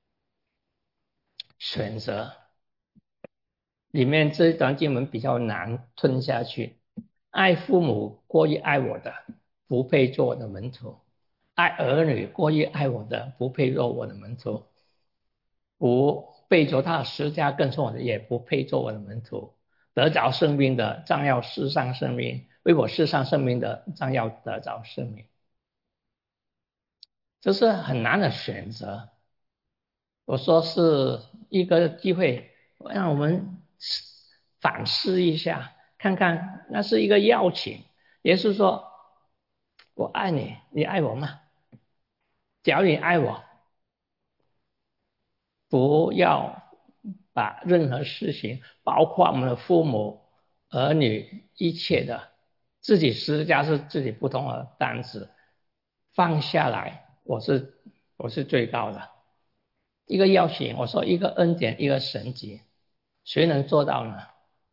S1: 选择。里面这一段经文比较难吞下去。爱父母过于爱我的，不配做我的门徒；爱儿女过于爱我的，不配做我的门徒；不背着他的十字架跟从我的，也不配做我的门徒。得着生命的，照耀世上生命；为我世上生命的，照耀得着生命。这是很难的选择。我说是一个机会，让我们反思一下，看看那是一个邀请。耶稣说：“我爱你，你爱我吗？只要你爱我，不要把任何事情，包括我们的父母、儿女，一切的，自己十字架是自己不同的担子，放下来。我是最高的。一个邀请，我说一个恩典，一个神迹，谁能做到呢？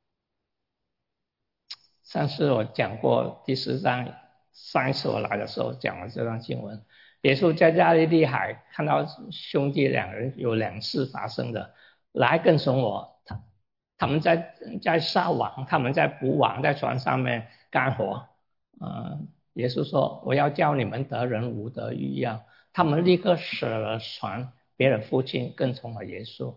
S1: 上次我讲过第10章，上一次我来的时候讲了这段经文。耶稣在加利利海看到兄弟2人有2次发生的，来跟从我，他们在撒网，他们在捕网，在船上面干活。耶稣说：“我要叫你们得人无得一样。”他们立刻舍了船，别了父亲，跟从了耶稣。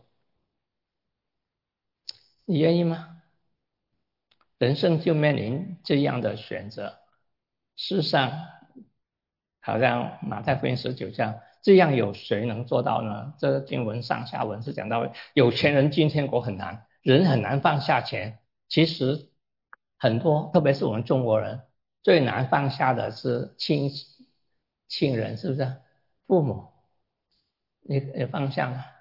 S1: 你愿意吗？人生就面临这样的选择。世上好像马太福音19章，这样有谁能做到呢？这个经文上下文是讲到有钱人进天国很难，人很难放下钱。其实很多，特别是我们中国人，最难放下的是亲人，是不是？父母，你放下吗？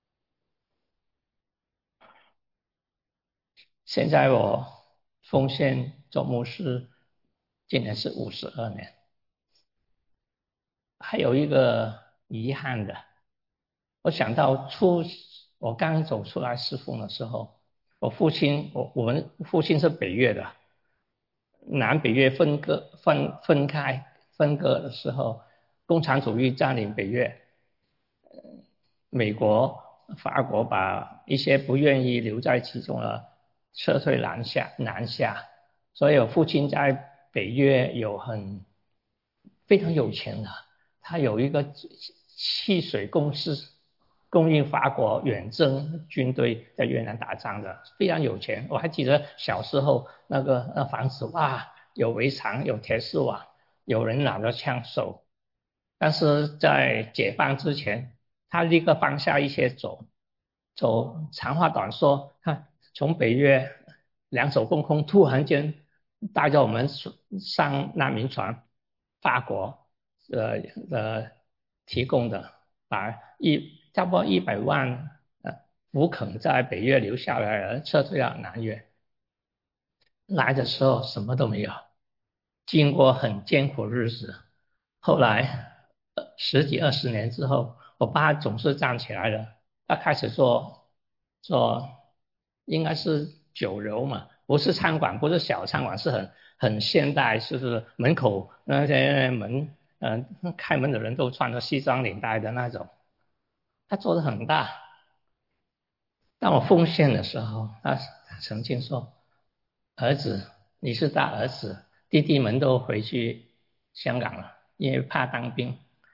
S1: 现在我奉献做牧师，今年是52年。还有一个遗憾的，我想到我刚走出来侍奉的时候，我们父亲是北越的，南北越分割的时候， 共产主义占领北越，美国、法国把一些不愿意留在其中的撤退南下，所以我父亲在北约非常有钱的，他有一个汽水公司，供应法国远征军队在越南打仗的，非常有钱。我还记得小时候那房子，哇，有围墙，有铁丝网，有人拿着枪手。但是在解放之前，他立刻放下一切走。长话短说，他从北约两手空空，突然间带着我们上难民船，法国提供的，把差不多100万福肯在北约留下来而撤退到南约。来的时候什么都没有，经过很艰苦的日子，后来十几20年之后，我爸总是站起来了，他开始做应该是酒楼嘛，不是餐馆，不是小餐馆，是很现代，就是门口那些开门的人都穿着西装领带的那种，他做的很大。当我奉献的时候，他曾经说：“儿子，你是大儿子，弟弟们都回去香港了，因为怕当兵。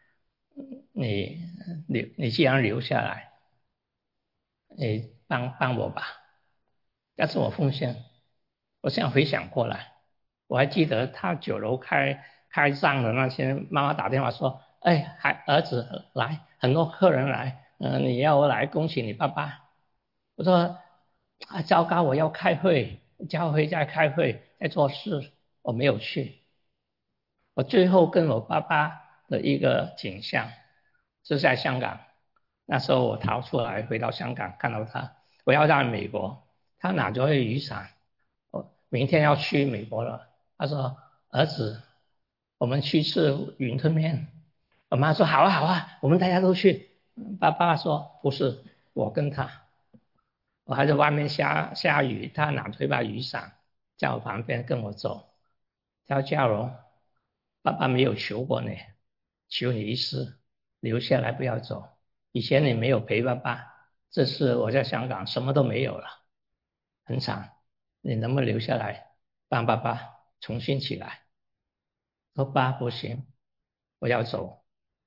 S1: 你既然留下来，你帮我吧。”但是我奉献，我现在回想过来，我还记得他酒楼开张的那天，妈妈打电话说：“哎，儿子来，很多客人来，你要来恭喜你爸爸。”我说：“啊，糟糕，我要开会，教会在开会，在做事，我没有去。”我最后跟我爸爸的一个景象是在香港，那时候我逃出来回到香港，看到他，我要在美国，他拿着雨伞，我明天要去美国了。他说：“儿子，我们去吃云吞面。”我妈说：“好啊，好啊，我们大家都去。”爸爸说：“不是，我跟他。”我还在外面下雨，他拿着一把雨伞在我旁边跟我走。叫嘉荣，爸爸没有求过你，求你一次留下来不要走。以前你没有陪爸爸，这次我在香港什么都没有了，很惨。你能不能留下来帮爸爸重新起来？说爸不行，我要走。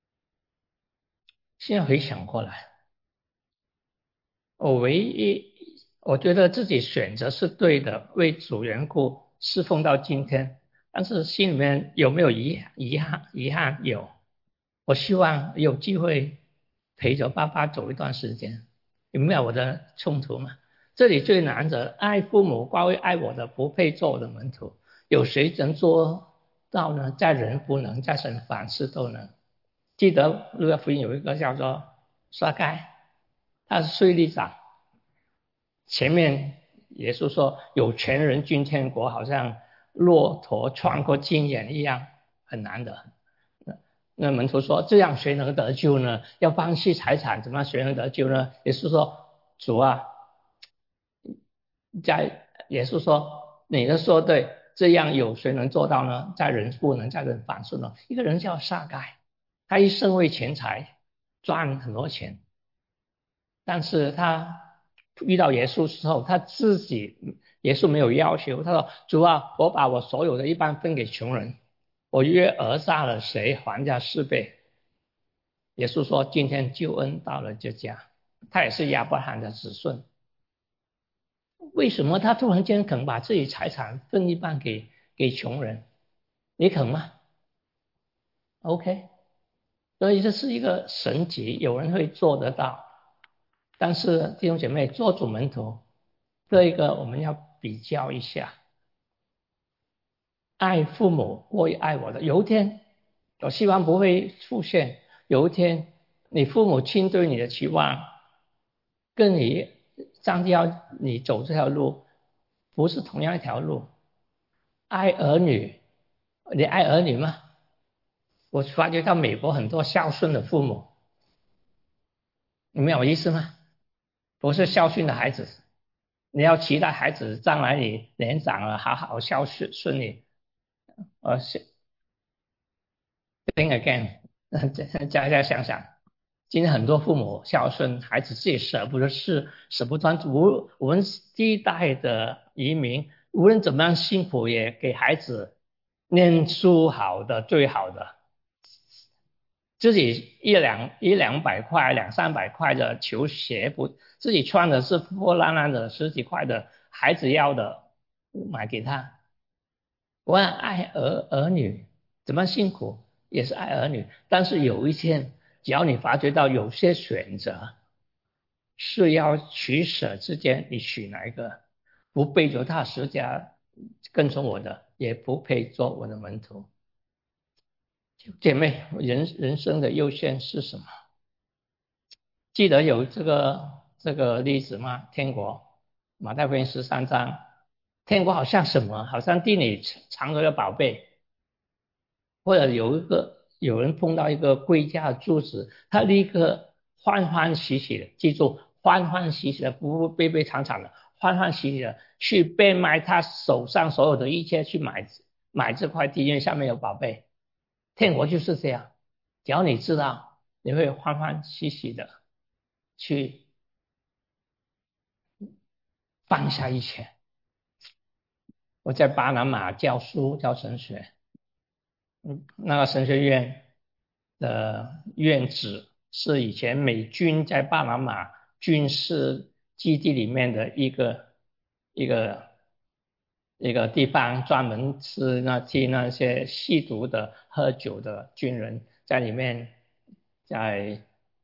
S1: 现在回想过来，我觉得自己选择是对的，为主缘故侍奉到今天，但是心里面有没有遗憾？遗憾有。我希望有机会陪着爸爸走一段时间，有没有我的冲突嘛？这里最难的，爱父母光为爱我的，不配做我的门徒。有谁能做到呢？在人不能，在神凡事都能。记得路加福音有一个叫做撒该，他是税吏长。前面耶稣说有权人进天国，好像骆驼穿过金眼一样，很难的。那门徒说：“这样谁能得救呢？要放弃财产，怎么谁能得救呢？”耶稣说：“主啊，耶稣说你的说对，这样有谁能做到呢？在人不能，在人凡事呢。”一个人叫撒该，他一生为钱财，赚很多钱，但是他遇到耶稣之后，他自己耶稣没有要求，他说：“主啊，我把我所有的一半分给穷人，我约讹诈了谁，还价4倍。”耶稣说：“今天救恩到了这家。”他也是亚伯拉罕的子孙，为什么他突然间肯把自己财产分一半给穷人？你肯吗？OK，所以这是一个神迹，有人会做得到。但是弟兄姐妹，做主门徒，这一个我们要比较一下，爱父母过于爱我的。有一天，我希望不会出现。有一天，你父母亲对你的期望，跟上帝要你走这条路，不是同样一条路。爱儿女，你爱儿女吗？我发觉到美国很多孝顺的父母，你们有意思吗？不是孝顺的孩子，你要期待孩子将来你年长了，好好孝顺你。think again， 家想想，今天很多父母孝顺孩子，自己舍不得吃，舍不得穿。我们第一代的移民，无论怎么样辛苦，也给孩子念书好的最好的，自己一两百块、两三百块的球鞋不，自己穿的是破烂烂的十几块的，孩子要的买给他。我很爱儿女，怎么辛苦也是爱儿女。但是有一天，只要你发觉到有些选择是要取舍之间，你取哪一个？不背着他十架跟从我的，也不配做我的门徒。姐妹，人生的优先是什么？记得有这个例子吗？天国，马太福音13章，天国好像什么？好像地里藏着个宝贝。或者有人碰到一个贵价的珠子，他立刻欢欢喜喜的，记住欢欢喜喜的，不悲悲惨惨的，欢欢喜喜的去变卖他手上所有的一切去买这块地，因为下面有宝贝。天国就是这样，只要你知道，你会欢欢喜喜的去放下一切。我在巴拿马教书教神学，那个神学院的院址是以前美军在巴拿马军事基地里面的一个一个地方，专门是替那些吸毒的、喝酒的军人在里面在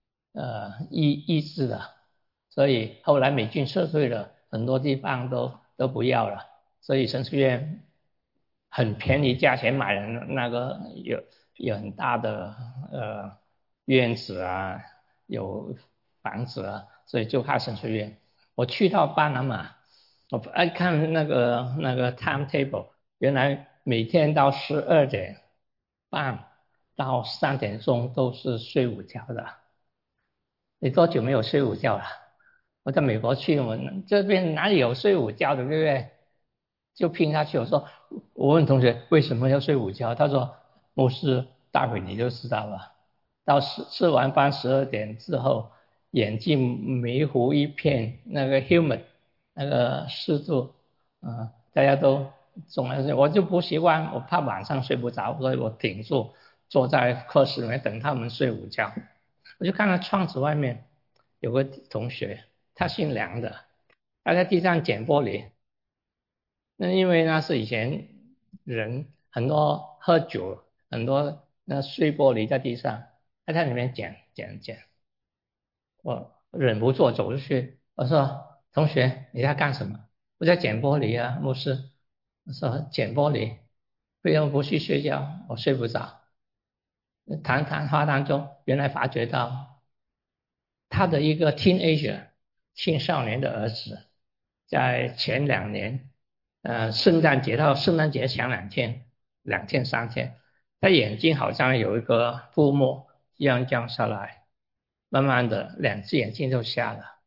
S1: 医治的，所以后来美军撤退了，很多地方都不要了，所以神学院很便宜价钱买了那个有很大的院子啊，有房子啊，所以就靠神学院。我去到巴拿马，我爱看那个 timetable，原来每天到12点半到3点钟都是睡午觉的。你多久没有睡午觉了？我在美国去，我们这边哪里有睡午觉的，对不对？就拼下去。我问同学为什么要睡午觉，他说牧师，待会你就知道了。到吃完饭12点之后，眼睛迷糊一片，那个 humid 那个湿度，大家都总来说，我就不习惯，我怕晚上睡不着，所以我顶住坐在课室里面等他们睡午觉。我就看到窗子外面有个同学，他姓梁的，他在地上捡玻璃。那因为那是以前人很多喝酒，很多那碎玻璃在地上，他在里面捡，我忍不住走出去，我说同学你在干什么？我在捡玻璃啊，牧师。我说捡玻璃，为什么不去睡觉？我睡不着。谈话当中，原来发觉到他的一个 teenager 青少年的儿子，在前2年，圣诞节到圣诞节前2天，2天3天，他眼睛好像有一个布幕一样降下来，慢慢的2只眼睛就瞎了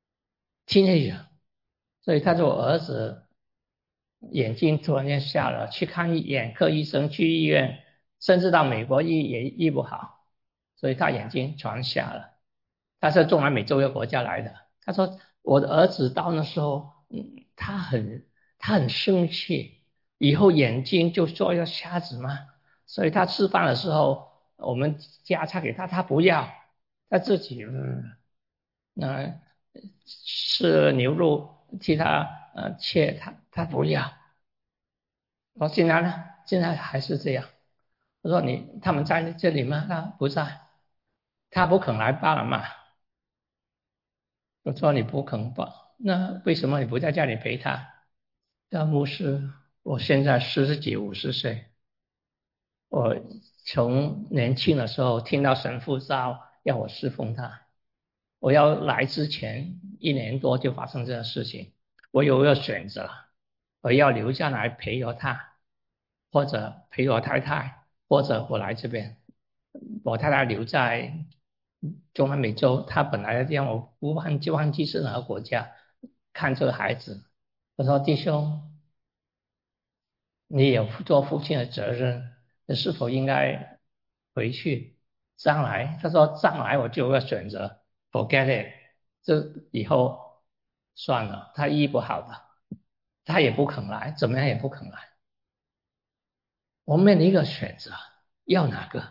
S1: ，teenager，所以他说我儿子眼睛突然间瞎了，去看眼科医生，去医院，甚至到美国也医不好，所以他眼睛全瞎了。他是中南美洲一个国家来的。他说我的儿子到那时候，他很生气，以后眼睛就做一个瞎子吗？所以他吃饭的时候，我们夹菜给他，他不要，他自己那吃牛肉替他切，他不要。我说现在呢？现在还是这样。我说他们在这里吗？他不在，他不肯来巴拿马。我说你不肯吧？那为什么你不在家里陪他？那牧师，我现在40几50岁，我从年轻的时候听到神父召要我侍奉他，我要来之前1年多就发生这个事情，我有一个选择，我要留下来陪着他，或者陪我太太，或者我来这边。我太太留在中南美洲，她本来让我忘记是哪个国家看这个孩子。我说弟兄，你有做父亲的责任，你是否应该回去将来，他说将来我就有个选择，forget it，这以后算了，他医不好的，他也不肯来，怎么样也不肯来。我面临一个选择，要哪个？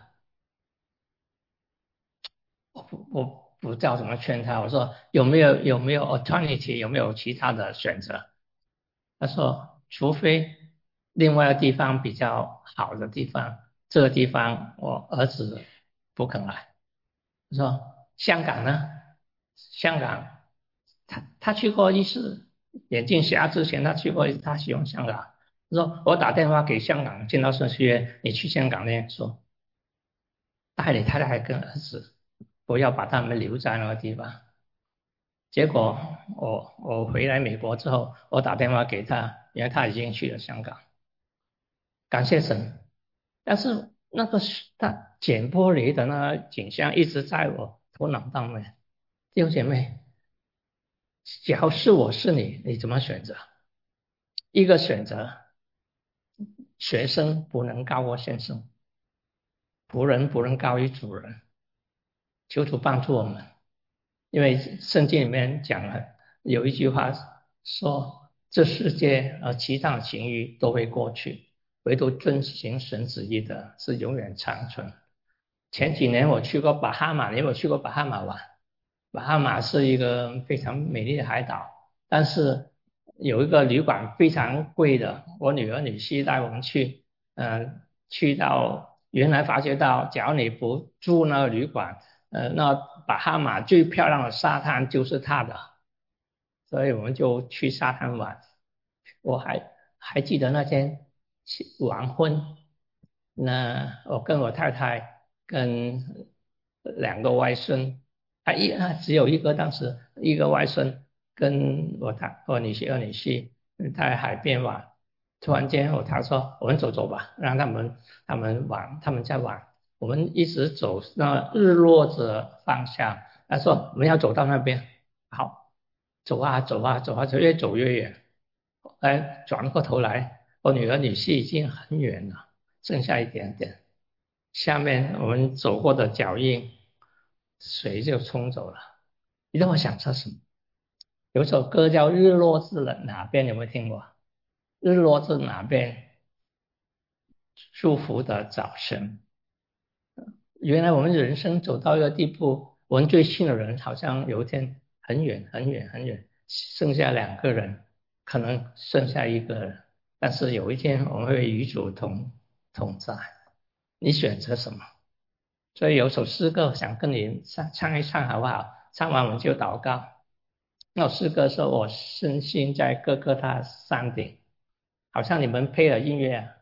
S1: 我不知道怎么劝他，我说有没有 alternative，有没有其他的选择？他说，除非另外一个地方比较好的地方，这个地方我儿子不肯来。他说香港呢？香港，他去过一次，眼镜瞎之前他去过一次，他喜欢香港。他说我打电话给香港建造设计院，你去香港呢，说带你太太跟儿子，不要把他们留在那个地方。结果我回来美国之后，我打电话给他，原来他已经去了香港。感谢神，但是那个他捡玻璃的那个景象一直在我头脑当面。弟兄姐妹，假如是我是你，你怎么选择？一个选择，学生不能高过先生，仆人不能高于主人。求主帮助我们，因为圣经里面讲了有一句话说，这世界其他情欲都会过去，唯独遵行神旨意的是永远长存。前几年我去过巴哈马，你有没有去过巴哈马玩？巴哈马是一个非常美丽的海岛，但是有一个旅馆非常贵的，我女儿女婿带我们去，去到原来发觉到，假如你不住那个旅馆，那巴哈马最漂亮的沙滩就是它的，所以我们就去沙滩玩。我还记得那天黄昏，那我跟我太太跟两个外孙，只有一个，当时一个外孙跟我女婿二女婿在海边玩。突然间他说我们走走吧，让他们玩，他们在玩。我们一直走那日落的方向，他说我们要走到那边，好，走啊走啊走啊走，越走越远。转过头来，我女儿女婿已经很远了，剩下一点点。下面我们走过的脚印，水就冲走了。你让我想到什么？有首歌叫《日落至了哪边》，有没有听过？日落至哪边，祝福的早晨。原来我们人生走到一个地步，我们最亲的人好像有一天很远很远很远，剩下两个人，可能剩下一个人，但是有一天我们会与主同在。你选择什么？所以有首诗歌想跟你唱一唱，好不好？唱完我们就祷告。那首诗歌说：“我身心在各个他山顶。”好像你们配了音乐啊。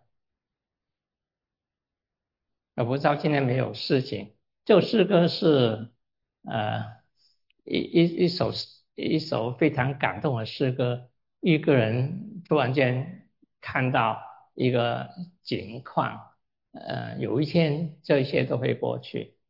S1: 我不知道今天没有事情。这首诗歌是呃一首非常感动的诗歌。一个人突然间看到一个景况，有一天这一切都会过去。